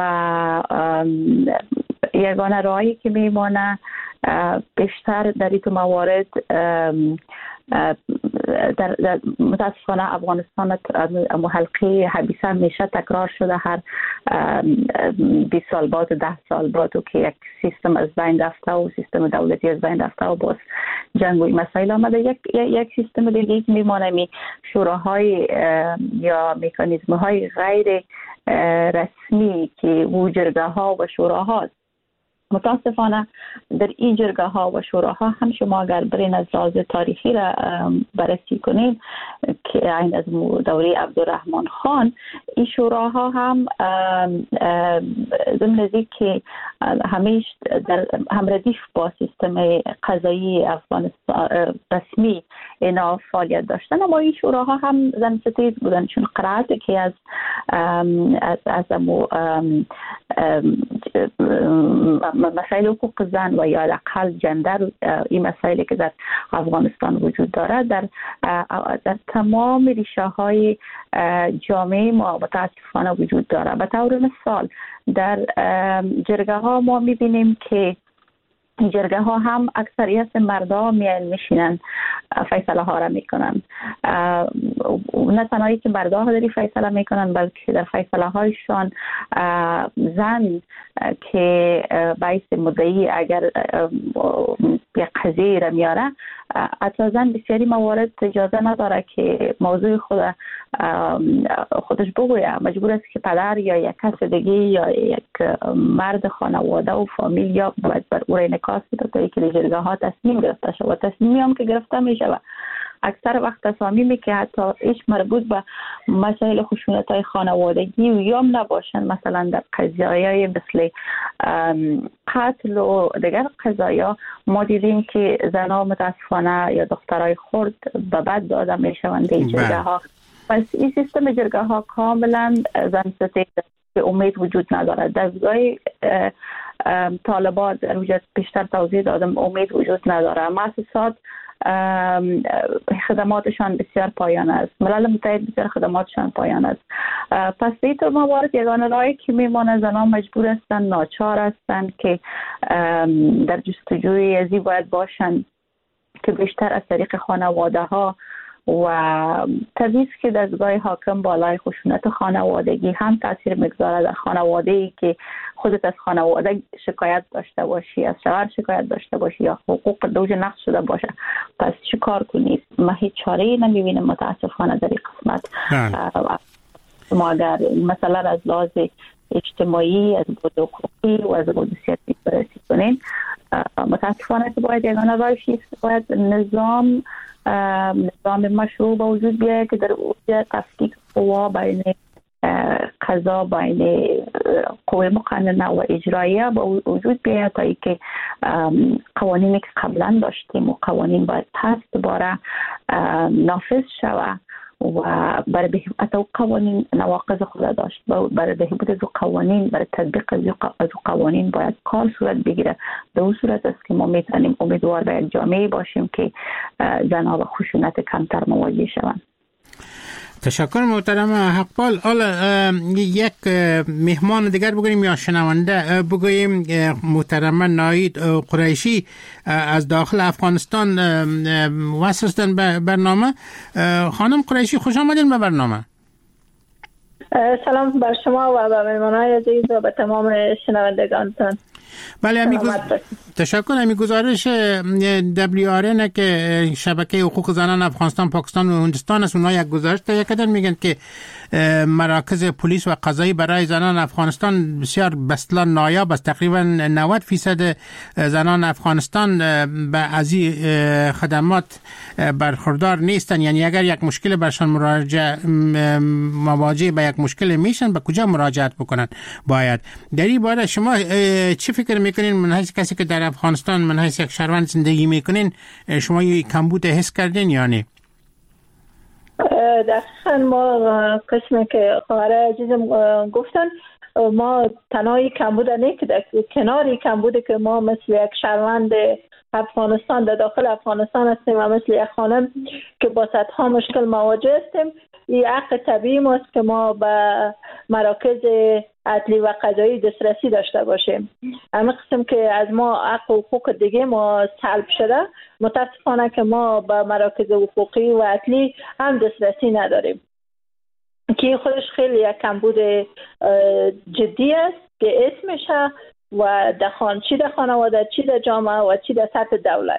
Speaker 10: یگانه راهی که میمانه بیشتر در این موارد در متاسفانه افغانستان حلقه حبیسه میشه تکرار شده، هر 20 سال بعد 10 سال بعد که یک سیستم از بین رفته و سیستم دولتی از بین رفته و باز جنگ و مسائل آمده، یک سیستم دیگه میمونه، شوراهای یا مکانیزم های غیر رسمی که و جرگه ها و شوراها. متاسفانه در این جرگه ها و شوراها هم شما اگر برین از لحاظ تاریخی را بررسی کنید که این از دوره عبدالرحمن خان، این شوراها هم ضمن از که همیشه هم ردیف با سیستم قضایی افغانستان رسمی اینا فعالیت داشتن، اما این شوراها هم زن ستیز بودن، چون قرائت که از مسائل حقوق زن و یا حداقل جندر، این مسائلی که در افغانستان وجود داره در تمام ریشه های جامعه ما متاسفانه وجود داره. به طور مثال در جرگه ها ما میبینیم که این جرگه ها هم اکثریت مردا میشینن فیصله ها را میکنن، نه تنهایی که مردا ها داری فیصله میکنن بلکه در فیصله هایشان زن که باعث مدعی اگر یک قضیه را میاره، حتی زن بسیاری موارد اجازه نداره که موضوع خودش بگویه، مجبور است که پدر یا یک کس دیگه یا یک مرد خانواده و فامیل یا باید بر او را انعکاس بده تا اینکه جرگه ها تصمیم گرفته شود. تصمیمی هم که گرفته می شود اکثر وقت تصامیمی که حتی هیچ مربوط به مسائل خشونت‌های خانوادگی و یا نباشن، مثلا در قضایای مثل قتل و دیگر قضایا ما دیدیم که زنها متاسفانه یا دخترای خرد به بد داده میشوند این جرگه ها. پس این سیستم جرگه ها کاملا زن ستیز که امید وجود نداره. دستگاه طالبان در وجود بیشتر توضیح دادم امید وجود نداره. مؤسسات خدماتشان بسیار پایان است، ملل متحد بسیار خدماتشان پایان است. پس این طور موارد یگانه راهی که میمانه زنان مجبور هستند، ناچار هستند که در جستجوی ازی باید باشند که بیشتر از طریق خانواده ها و طبیعی که دستگاه حاکم بالای خشونت خانوادگی هم تاثیر میگذاره در خانواده‌ای که خودت از خانواده شکایت داشته باشی، از شوهر شکایت داشته باشی یا حقوق دوج نقض شده باشه، پس چی کار کنید؟ ما هیچ چاره‌ای نمیبینیم متاسفانه در این قسمت. ما اگر مثلا از لحاظ اجتماعی، از بود حقوقی و از بود سیاسی بررسی کنین، متاسفانه که باید یگانه راهش باید نظام مشروع با وجود بیاید که در اوج تفکیک قوا بین قضا، بین قوه مقننه و اجراییه با وجود بیاید تا اینکه قوانینی که قبلا داشتیم و قوانین باید پس دوباره نافذ شود و برای بهبود قوانین نواقض خود داشت. برای بهبود از قوانین، برای تطبیق از قوانین باید کار صورت بگیره. به اون صورت است که ما میتونیم امیدوار به یک جامعه باشیم که زنها با خشونت کمتر مواجه شوند.
Speaker 7: تشکر محترم حقپال. حالا یک مهمان دیگر بگوییم یا شنونده بگوییم. محترم ناهید قریشی از داخل افغانستان وصل هستند به برنامه. خانم قریشی خوش آمدین به برنامه.
Speaker 11: سلام بر شما و به مهمانان عزیز و به تمام شنوندگانتان.
Speaker 7: بله تشکر. همی گزارش WRN که شبکه حقوق زنان افغانستان، پاکستان و هندوستان است، اونها یک گزارش تهیه کردن، میگن که مراکز پلیس و قضایی برای زنان افغانستان بسیار بسیار نایاب است. تقریبا 90% زنان افغانستان به از خدمات برخوردار نیستن. یعنی اگر یک مشکل برشان مواجه به یک مشکل میشن، به کجا مراجعت بکنن؟ باید در این باره شما چی فکر میکنین؟ من حیث کسی که در افغانستان، من حیث یک شهروند زندگی میکنین، شما یه کمبود حس کردین یا نه؟
Speaker 11: دقیقا ما قسمی که خواهر عزیزم گفتن، ما تنهایی کمبود نه که در کناری کمبود که ما مثل یک شهروند افغانستان در داخل افغانستان هستیم و مثل یک خانم که با صدها مشکل مواجه هستیم، این حق طبیعی ماست که ما به مراکز عدلی و قضایی دسترسی داشته باشیم. همه قسم که از ما حق و حقوق دیگه ما سلب شده، متاسفانه که ما به مراکز حقوقی و عدلی هم دسترسی نداریم که خودش خیلی یک کمبود جدی است که اسمشه و چی در خانواده، چی در جامعه و چی در سطح دولت.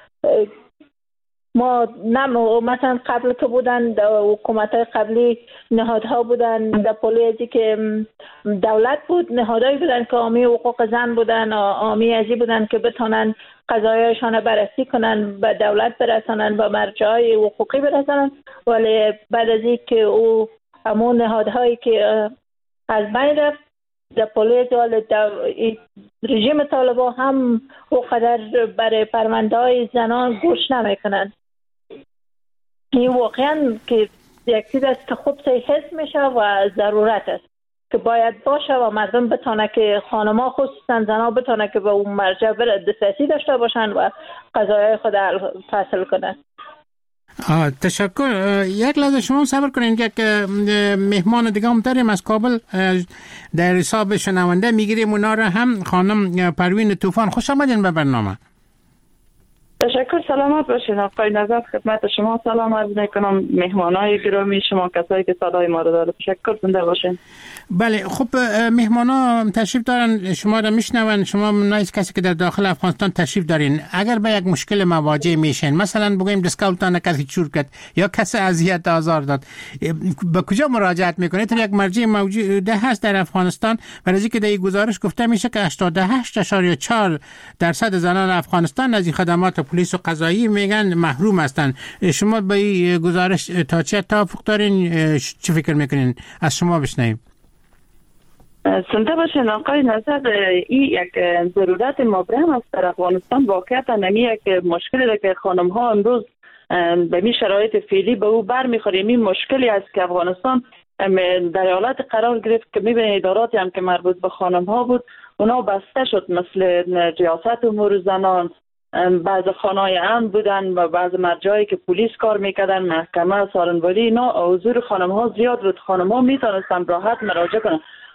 Speaker 11: ما مثلا قبل که بودن در حکومت‌های قبلی نهادها بودن در پلیسی که دولت بود، نهادهایی بودن که حامی حقوق زن بودن، حامی ازی بودن که بتونن قضایایشان بررسی کنن، به دولت برسانن، به مرجعهای حقوقی برسانن. ولی بعد از این که او همون نهادهایی که از بین رفت، در پلیس رژیم طالبان هم اونقدر برای پرونده‌های زنان گوش نمیکنن. این واقعا که یک چیز است که خوب حس میشه و ضرورت است که باید باشه و مردم بتونه که خانم‌ها خصوصا زنها بتونه که به اون مرجع دسترسی داشته باشن و قضایای خود فصل کنن.
Speaker 7: تشکر. یک لحظه شما صبر کنین که مهمان دیگه هم داریم از کابل در حساب شنونده میگیریم اونا را هم. خانم پروین طوفان خوش آمدین به برنامه.
Speaker 12: تشکر. سلامت باشین آقای نظر. خدمت شما سلام عرض میکنم، مهمانای گرامی شما، کسایی که صدای ما رو داره. تشکر. زنده باشین.
Speaker 7: بله خب مهمانا تشریف دارن، شما را میشنون. شما نایز کسی که در داخل افغانستان تشریف دارین، اگر به یک مشکل مواجه میشین، مثلا بگویم دیسکاونتان کسی چور کرد یا کسی اذیت آزار داد، به کجا مراجعت میکنید؟ یک مرجع موجود هست در افغانستان، برای که در این گزارش گفته میشه که 88.4% زنان افغانستان از این خدمات پلیس و قضایی میگن محروم هستند. شما به این گزارش تا چه توافق دارین؟ چه فکر میکنین؟ از شما بشنویم.
Speaker 12: زنده باشین آقای نظر. این یک ضرورت مبرم است در افغانستان. واقعیت نمی یک مشکلی که خانم ها امروز به می شرایط فعلی به او بر میخوریم. این مشکلی است که افغانستان در حالت قرار گرفت که میبینید اداراتی هم که مربوط به خانم ها بود اونا بسته شد، مثل ریاست امور زنان، بعض خانه‌های امن بودن و بعض مرجعی که پلیس کار میکردن، محکمه، سارنواری، اینا حضور خانم ها زیاد بود. خانم ها میتونستن راحت مراجعه کنن.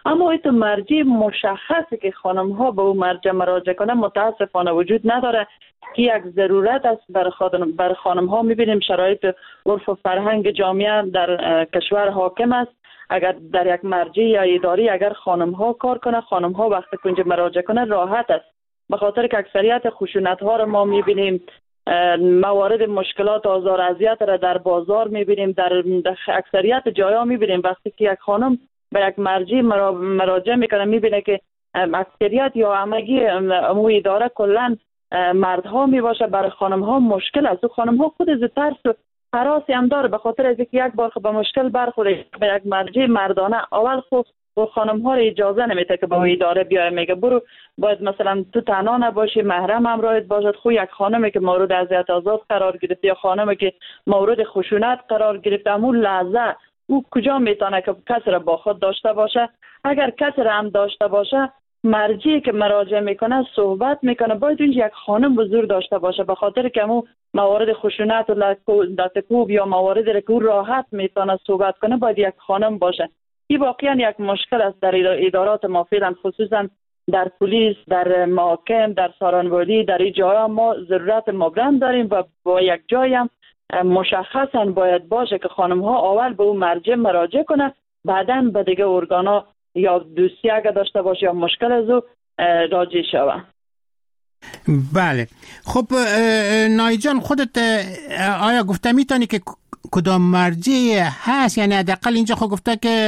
Speaker 12: اما این تو مرجع مشخصی که خانم ها به اون مرجع مراجعه کنه متاسفانه وجود نداره که یک ضرورت است برای خانم ها. میبینیم شرایط عرف و فرهنگ جامعه در کشور حاکم است. اگر در یک مرجع یا اداری اگر خانم ها کار کنه، خانم ها وقتی که اونجا مراجعه کنه راحت است، به خاطر که اکثریت خشونت ها رو ما میبینیم، موارد مشکلات آزار اذیت را در بازار میبینیم، در اکثریت جایا میبینیم. وقتی که یک خانم به یک مرجع مراجعه میکنه میبینه که اکثریت یا همگی امو اداره کلا مردها میباشه. برای خانم ها مشکل است و خانم ها خود از ترس و هراسی هم داره، به خاطر از اینکه یک بار به مشکل برخوره به یک مرجع مردانه اول خود و خانم ها را اجازه نمیده که به اداره بیای، میگه برو باید مثلا تو تنها نباشی، محرم همراهت باشد. خو یک خانمی که مورد اذیت آزاد قرار گرفته یا خانمی که مورد خشونت قرار گرفته، همون لحظه او کجا میتونه که کسی را با خود داشته باشه؟ اگر کسی را هم داشته باشه، مرجعی که مراجعه میکنه صحبت میکنه باید اونجا یک خانم حضور داشته باشه، به خاطر که همون موارد خشونت و لطکوب یا مواردی که او راحت میتونه صحبت کنه باید یک خانم باشه. این واقعا یک مشکل است در ادارات ما فعلا، خصوصا در پلیس، در محاکم، در سارانوالی، در این جاها ما ضرورت مبرم داریم و با یک جایی هم مشخصا باید باشه که خانم ها اول به اون مرجع مراجعه کنه، بعداً به دیگه ارگانا یا دوستی اگر داشته باشه یا مشکل از او راجع شوه.
Speaker 7: بله. خب نایی جان، خودت آیا گفته میتونی که کدام مرجع هست؟ یعنی حداقل اینجا خود گفته که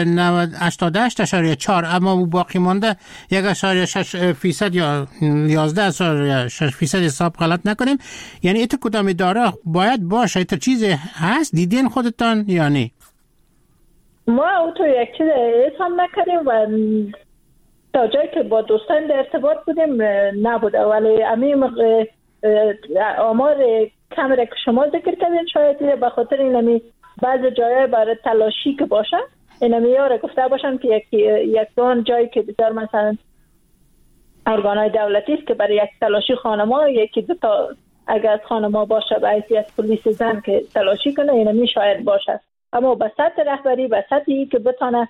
Speaker 7: 88.4 اما باقی مانده 1.6% یا 11.6% حساب غلط نکنیم. یعنی ایت کدام اداره باید باشه؟ ایت چیز هست دیدین خودتان یا نه؟
Speaker 11: ما او تو یک چیز هم نکردیم و تا جایی که با دوستان در ارتباط بودیم نبوده، ولی امیم آمار کمره که شما ذکر کردین شاید به خاطر اینمی بعض جایای برای تلاشی که باشه اینمی یاره گفته باشن که یک دون جایی که بسیار مثلا ارگانهای دولتی است که برای یک تلاشی خانما یکی دو تا اگر از خانما باشه به حیثیت پلیس زن که تلاشی کنه اینمی شاید باشه، اما به سطح رهبری به سطحی که بتانه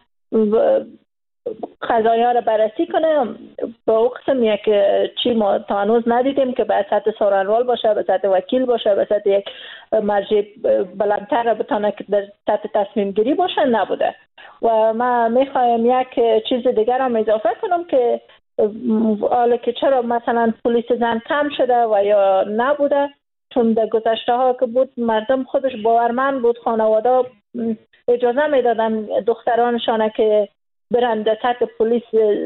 Speaker 11: قضایا رو بررسی کنه با او قسم یک چی ما تا هنوز ندیدیم که به سطح سارنوال باشه، به سطح وکیل باشه، به سطح یک مرجع بلندتر رو بتانه که در سطح تصمیم گیری باشه نبوده. و من میخوایم یک چیز دیگر هم اضافه کنم که حالا که چرا مثلا پلیس زن کم شده و یا نبوده، چون در گذشته ها که بود مردم خودش باورمند بود، خانواده اجازه میدادن دخترانشان که برن در سطح پلیس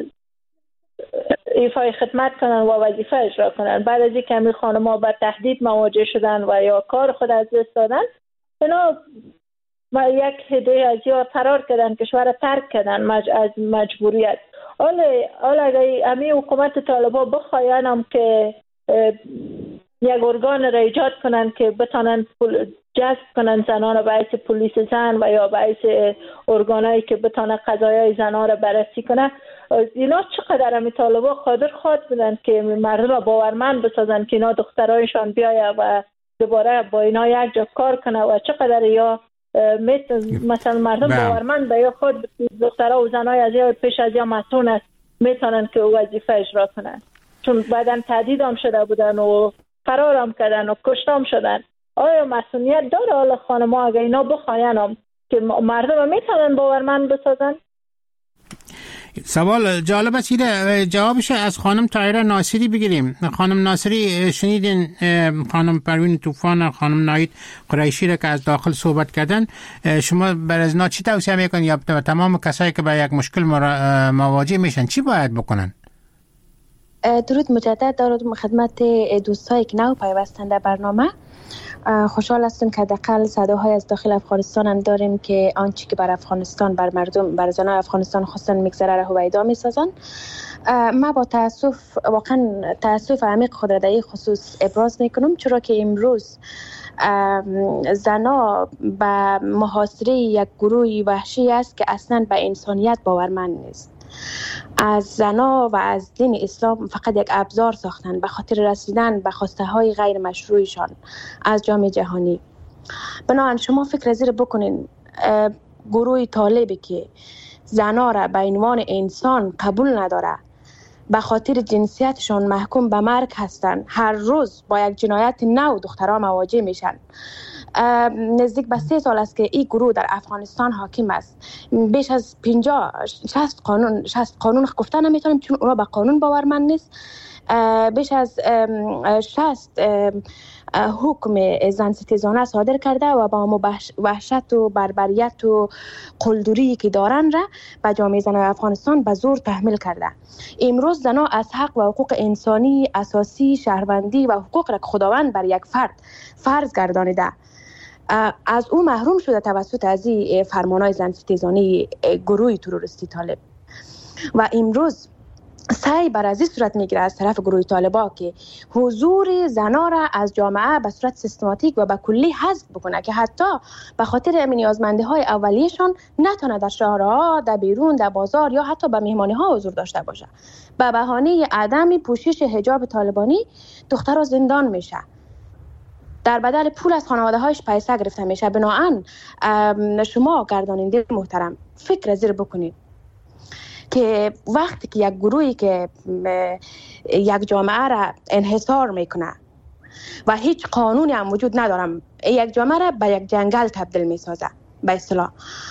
Speaker 11: ایفای خدمت کنن و وظیفه اجرا کنن. بعد از اینکه همین خانم‌ها با تهدید مواجه شدن و یا کار خود از دست دادن، اینا یک هده از یا فرار کردن، کشور ترک کردن از مجبوریت. حالا اگر همین حکومت طالبان بخواین هم که یک ارگان را ایجاد کنن که بتانن جذب کنن زنان را به حیث پلیس زن و یا به حیث ارگانایی که بتانن قضایای زنان را بررسی کنن، اینا چقدر همی طالبا قادر خواهد بودن که مردم را باورمند بسازن که اینا دخترایشان بیایه و دوباره با اینا یک جا کار کنه و چقدر یا مثلا مردم باورمند به یا خود دخترها و زنای از یا پیش از یا مسئول است میتونن که وظیفه اجرا کنن، چون بعدن تهدید هم شده بودن و فرار هم کردن و کشته هم شدن. آیا مسئولیت داره حالا خانم‌ها اگه اینا بخواین هم که مردم میتونن باورمند بسازن؟
Speaker 7: سوال جالب است. جوابش از خانم طاهره ناصری بگیریم. خانم ناصری شنیدین خانم پروین طوفان، خانم ناهید قریشی را که از داخل صحبت کردن، شما بر از اینا چی توصیه میکنین یا تمام کسایی که با یک مشکل مواجه میشن چی باید بکنن؟
Speaker 5: درود مجدد دارم خدمت دوستایی که نو پیوستن در برنامه. خوشحال هستم که حداقل صداهای از داخل افغانستان هم داریم که آنچه که بر افغانستان، بر مردم، بر زنان افغانستان خواستن میگذره را هویدا میسازن. ما با تاسف، واقعا تاسف عمیق خود را در این خصوص ابراز میکنم، چرا که امروز زنا به محاصره یک گروه وحشی است که اصلا به انسانیت باورمند نیست. از زنا و از دین اسلام فقط یک ابزار ساختن به خاطر رسیدن به خواسته های غیر مشروعشان از جامعه جهانی. بنابراین شما فکر زیر بکنین گروه طالبی که زنها را به عنوان انسان قبول نداره، به خاطر جنسیتشان محکوم به مرگ هستند. هر روز با یک جنایت نو دخترها مواجه میشن. نزدیک به 3 سال است که این گروه در افغانستان حاکم است. بیش از 50-60 قانون گفتن نمیتونیم چون اونا به قانون باورمند نیست. بیش از 60 حکم زن ستیزانه صادر کرده و با وحشت و بربریت و قلدری که دارن را به جامعه زنان افغانستان به زور تحمیل کرده. امروز زنها از حق و حقوق انسانی اساسی، شهروندی و حقوق را که خداوند بر یک فرد فرض گردانیده از او محروم شده توسط از این فرمانهای زن ستیزانه گروه تروریستی طالب. و امروز سعی بر از این صورت میگیره از طرف گروه طالبا که حضور زنها را از جامعه به صورت سیستماتیک و به کلی حذف بکنه که حتی به خاطر نیازمندی های اولیه‌شان نتونه در شهرها، در بیرون، در بازار یا حتی به مهمانی ها حضور داشته باشه. به بهانه عدم پوشش حجاب طالبانی دخترها زندان میشه، در بدل پول از خانواده هایش پیسه گرفته میشه. بنابراین شما گرداننده محترم فکر زیر بکنید که وقتی که یک گروهی که یک جامعه را انحصار میکنه و هیچ قانونی هم وجود ندارم، یک جامعه را به یک جنگل تبدیل میسازه به اصطلاح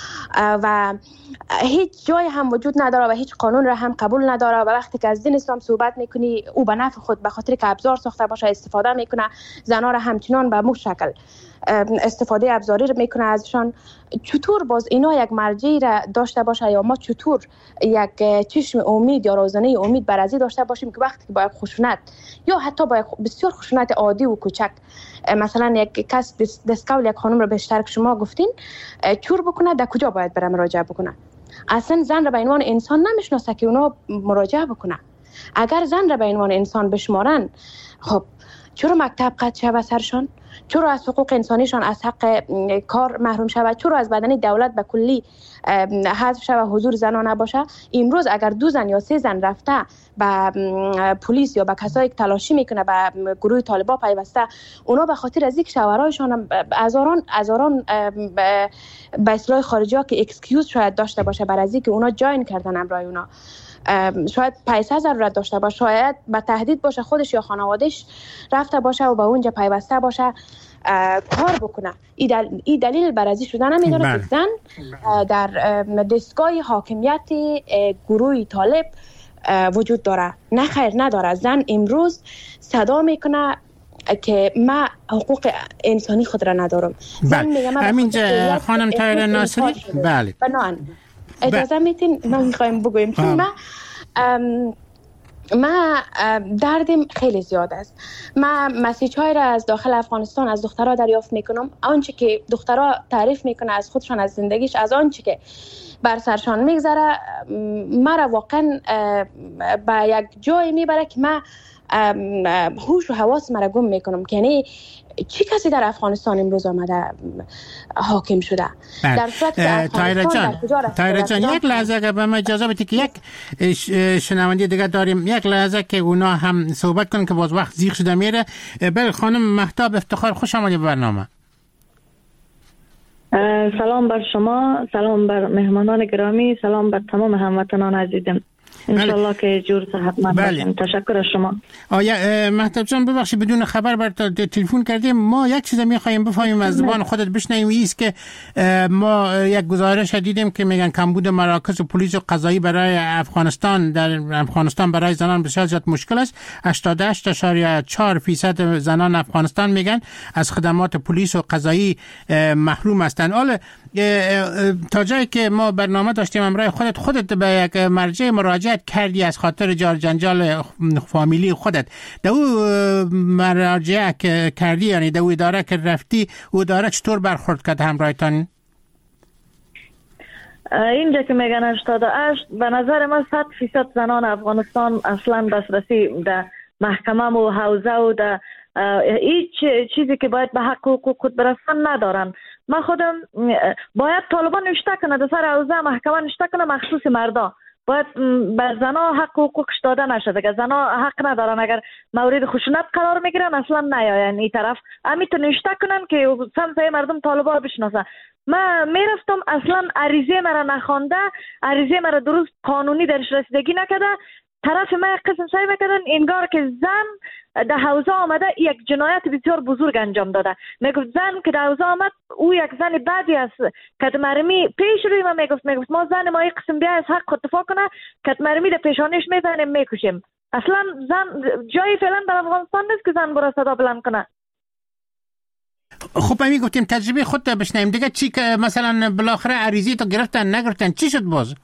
Speaker 5: و هیچ جای هم وجود نداره و هیچ قانون را هم قبول نداره و وقتی که از دین اسلام صحبت میکنی او به نفع خود به خاطر که ابزار ساخته باشه استفاده میکنه، زنها را همچنان به مو شکل استفاده ابزاری رو میکنه ازشان. چطور باز اینا یک مرجعی را داشته باشه یا ما چطور یک چشم امید یا روزنه امید بر ازی داشته باشیم که وقتی که با یک خشونت یا حتی با بسیار خشونت عادی و کوچک مثلا یک کس دستکول یک خانم رو به اشتراک شما گفتین چور بکنه، در کجا باید بره مراجعه بکنه؟ اصلا زن را به عنوان انسان نمیشناسه که اونا مراجعه بکنه. اگر زن را به عنوان انسان بشمارن، خب چرا مکتب قطع شود سرشان؟ چرا از حقوق انسانیشان از حق کار محروم شود؟ چرا از بدن دولت به کلی حذف شود، حضور زنان نباشه؟ امروز اگر 2 زن یا 3 زن رفته به پلیس یا به کسایی که تلاشی میکنه به گروه طالبا پیوسته، اونا به خاطر از اینکه شوهرایشان هزاران به اصطلاح خارجی ها که اکسکیوز شاید داشته باشه برای اینکه اونا جاین کردن امرای اونا، شاید پیسه ضرورت داشته باشه، شاید به تهدید باشه خودش یا خانوادهش رفته باشه و به اونجا پیوسته باشه کار بکنه. این دلیل برازی شدن نمیداره که زن در دستگاه حاکمیت گروه طالب وجود داره. نه خیر نداره. زن امروز صدا میکنه که ما حقوق انسانی خود را ندارم.
Speaker 7: بله. همینجا خانم طاهره ناصری، بله
Speaker 5: اجازه میتین ما میخوایم بگویم چون ما دردم خیلی زیاد است. ما مسیج های را از داخل افغانستان از دخترها دریافت میکنم. آنچه که دخترها تعریف میکنه از خودشان، از زندگیش، از آنچه که بر سرشان میگذره، مرا واقعا به یک جای میبره که من هوش و حواس مرا گم میکنم که یعنی چی کسی در افغانستان امروز آمده حاکم شده. در صورت که
Speaker 7: طاهره جان یک لحظه که به من اجازه بدید که یک شنونده دیگه داریم، یک لحظه که اونا هم صحبت کنن که باز وقت زیغ شده میره. بله خانم مهتاب افتخار، خوش آمدید به برنامه.
Speaker 10: سلام بر شما، سلام بر مهمانان گرامی، سلام بر تمام هموطنان عزیزم. انشالله که جور صحتمند باشیم. تشکر از شما.
Speaker 7: مهتاب جان ببخشید بدون خبر بر تلفن کردیم. ما یک چیز می‌خوایم بفهمیم از زبان خودت بشنویم، ایست که ما یک گزارش دیدیم که میگن کمبود مراکز پلیس و قضایی برای افغانستان در افغانستان برای زنان بسیار زیاد مشکل است. 88.4% زنان افغانستان میگن از خدمات پلیس و قضایی محروم هستند. حالا تا جایی که ما برنامه داشتیم امروز خودت به یک مرجع مراجعه کردی از خاطر جنجال فامیلی خودت. در او مراجعه کردی، یعنی در او اداره که رفتی، او اداره چطور برخورد کرد همراهتان؟
Speaker 10: اینجا که میگن 88، به نظر من 100% زنان افغانستان اصلا دسترسی در محکمه و حوزه و در هیچ چیزی که باید به حق و حقوق خود برسن ندارن. من خودم باید طالبان نشته کنه در سر حوزه محکمه نشته کنه مخصوص مردا.
Speaker 11: باید بر زنا حق و حقوقش داده نشده که زنا حق ندارن اگر مورد خشونت قرار میگیرن اصلا نیاین این طرف امیتو نوشته کنن که سمسای مردم طالبا بشناسن. من میرفتم اصلا عریضه مرا نخوانده، عریضه مرا درست قانونی درش رسیدگی نکرده، طرف من قسم سعی میکردن انگار که زن در حوزه آمده یک جنایت بسیار بزرگ انجام داده. میگفت زن که در حوزه آمد او یک زن بدی است، کت مرمی پیش روی ما میگفت ما زن ما یک قسم بیا از حق خود دفاع کنه، کت مرمی در پیشانیش میزنیم میکشیم. اصلا زن جایی فعلا در افغانستان نیست که زن برای صدا بلند کنه.
Speaker 7: خب همین گفتیم تجربه خود بشنیم دیگه. چی که مثلا بالاخره عریضی تو گرفتن نگرفتن چی شد باز؟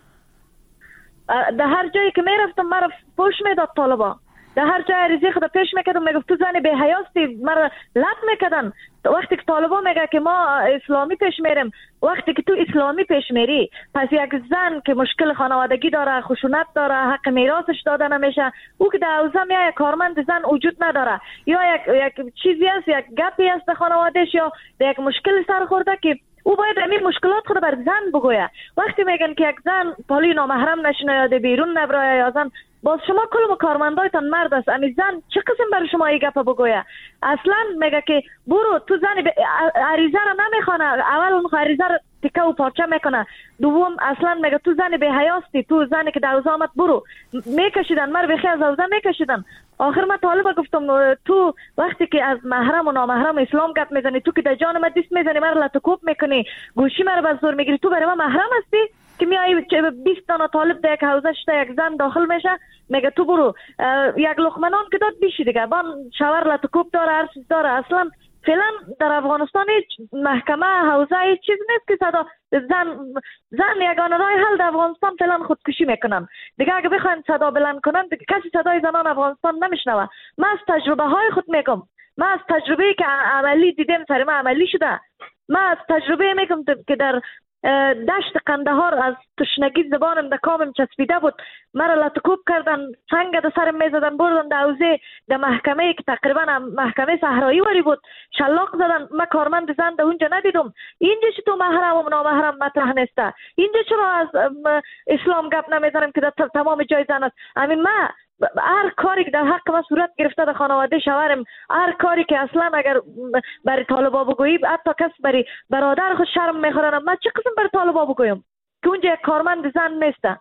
Speaker 11: در هر جایی که میرفتم مرا فوش میداد طالبا، در هر جای عریضی خود پیش میکردم میگفت تو زن به حیاستی، مرا لط میکردن. وقتی که طالبا میگه که ما اسلامی پیش میریم، وقتی که تو اسلامی پیش میری پس یک زن که مشکل خانوادگی داره، خشونت داره، حق میراثش داده نمیشه، او که در حوزه میای کارمند زن وجود نداره یا یک چیزی است، یک گپی است در خانوادهش یا در یک مشکل سر خورده که او باید همین مشکلات خود بر زن بگویه. وقتی میگن که یک زن پالی نامحرم نشینه یا بیرون نبره یا زن، باز شما کل کارمندایتان مرد است، امی زن چه قسم برای شما این گپ بگویه؟ اصلا میگه که برو تو زن عریضه رو نمیخونه، اول اون عریضه رو تکه و پارچه میکنه، دوم اصلا میگه تو زن به حیاستی، تو زنی که در حوزه آمد برو. میکشیدن مر بخی از حوزه میکشیدن. آخر من طالبا گفتم تو وقتی که از محرم و نامحرم اسلام گپ میزنی، تو که در جان من دست میزنی، مر لطکوب میکنی، گوشی مر بر زور میگیری، تو برای من محرم هستی که میای 20 تا طالب در یک حوزه شده یک زن داخل میشه میگه تو برو. یک لقمه نان که داد بیشی دیگه بان شاور لطکوب داره، هر چیز داره. اصلا فعلا در افغانستان محکمه حوزه هیچ چیز نیست که صدا زن یگانه راه حل در افغانستان فعلا خودکشی میکنن دیگه. اگه بخواین صدا بلند کنن کسی صدای زنان افغانستان نمیشنوه. من از تجربه های خود میگم، من از تجربه که عملی دیدم سر من عملی شده، من از تجربه میگم که در دشت قندهار از تشنگی زبانم در کامم چسبیده بود، مرا لطکوب کردن، سنگ در سرم میزدن، بردن در حوزه در محکمه که تقریبا محکمه صحرایی وری بود، شلاق زدن. من کارمند زن در اونجا ندیدم. اینجا تو محرم و نامحرم مطرح نیسته، اینجا چرا از اسلام گپ نمیزنم که در تمام جای زن است. همین من هر کاری که در حق ما صورت گرفته در خانواده شوهرم، هر کاری که اصلا اگر برای طالبا بگویی حتی کس برای برادر خود شرم میخورن، من چه قسم برای طالبا بگویم که اونجا یک کارمند زن نیسته.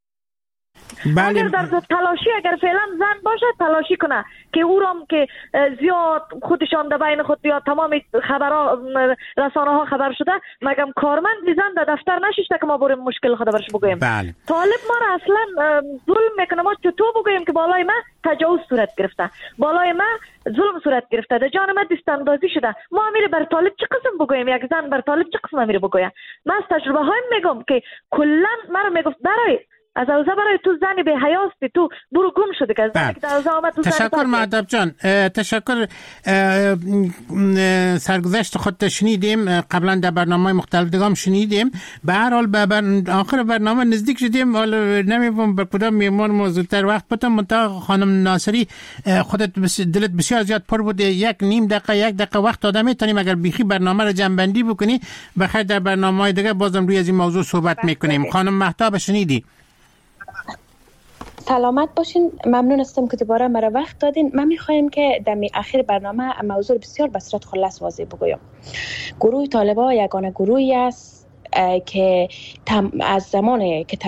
Speaker 7: بله.
Speaker 11: اگر در تلاشی اگر فعلا زن باشه تلاشی کنه که او رام که زیاد خودشان در بین خود یا تمام خبرها رسانه ها خبر شده، مگم کارمند زن در دفتر نشسته که ما بریم مشکل خود برش بگویم.
Speaker 7: بله.
Speaker 11: طالب ما را اصلا ظلم میکنه. ما چطور بگویم که بالای ما تجاوز صورت گرفته، بالای ما ظلم صورت گرفته، در جان ما دستاندازی شده، ما میره بر طالب چه قسم بگویم؟ یک زن بر طالب چه قسم میره بگویم؟ من از تجربه هایم میگم که کلا مرا میگفت برای از اوزا برای تو زنی به حیاستی، تو برو گم شده که زنی که در اوزا آمد تو
Speaker 7: تشکر مهدب جان، تشکر. سرگذشت خود شنیدیم، قبلا در برنامه مختلف دیگه هم شنیدیم. به هر حال به آخر برنامه نزدیک شدیم، حالا نمی‌دونم بر کدام میمون موضوع‌تر وقت بدم. منتها خانم ناصری خودت دلت بسیار زیاد پر بوده، یک نیم دقیقه یک دقیقه وقت داده میتونیم اگر بیخی برنامه رو جمع‌بندی بکنی، بخیر در برنامه‌های دیگه بازم روی از این موضوع صحبت میکنیم. خانم مهتاب شنیدی؟
Speaker 5: سلامت باشین، ممنون هستم که دوباره مرا وقت دادین. من میخوایم که در اخیر برنامه موضوع بسیار به صورت خلاص واضح بگویم. گروه طالبان یگانه گروهی است که از زمانی که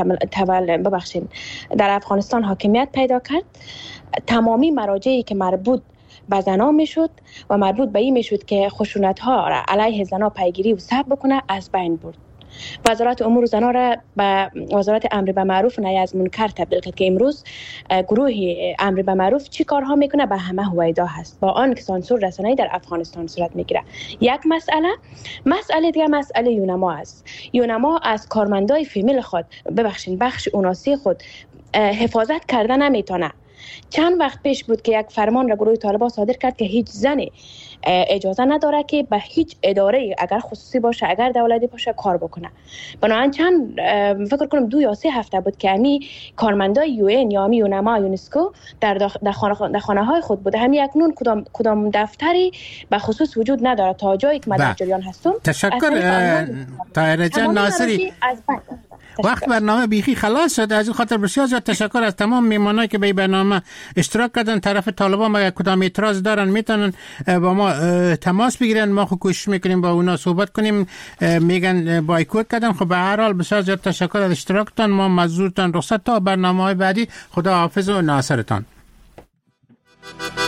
Speaker 5: در افغانستان حاکمیت پیدا کرد، تمامی مراجعی که مربوط به زنا میشد و مربوط به این میشد که خشونت ها را علیه زنا پیگیری و ثبت بکنه از بین برد. وزارت امور زنان را به وزارت امر به معروف و نهی از منکر تبدیل کرد که امروز گروه امر به معروف چی کارها میکنه به همه هویدا هست، با آن که سانسور رسانه‌ای در افغانستان صورت میگیره. یک مسئله دیگه مسئله یونما است. یونما از کارمندای فیمیل خود بخش اوناسی خود حفاظت کرده نمیتونه. چند وقت پیش بود که یک فرمان را گروه طالبان صادر کرد که هیچ زنی اجازه نداره که به هیچ اداره اگر خصوصی باشه اگر دولتی باشه کار بکنه. بنابراین فکر کنم 2 یا 3 هفته بود که همی کارمندای یو ان یا همی یونما یونسکو در خانه های خود بوده. همی اکنون کدام دفتری به خصوص وجود نداره تا جایی که من در جریان هستم.
Speaker 7: تشکر طاهره جان ناصری. وقت برنامه بیخی خلاص شد. از این خاطر بسیار زیاد تشکر از تمام میمانایی که به برنامه اشتراک کردن. طرف طالبان اگر کدام اعتراض دارن میتونن با ما تماس بگیرن، ما خود کوشش میکنیم با اونا صحبت کنیم. میگن بایکوت کردن. خب به هر حال بسیار زیاد تشکر از اشتراکتان. ما مزورتان رخصت تا برنامه‌های بعدی. خدا حافظ و ناصرتان.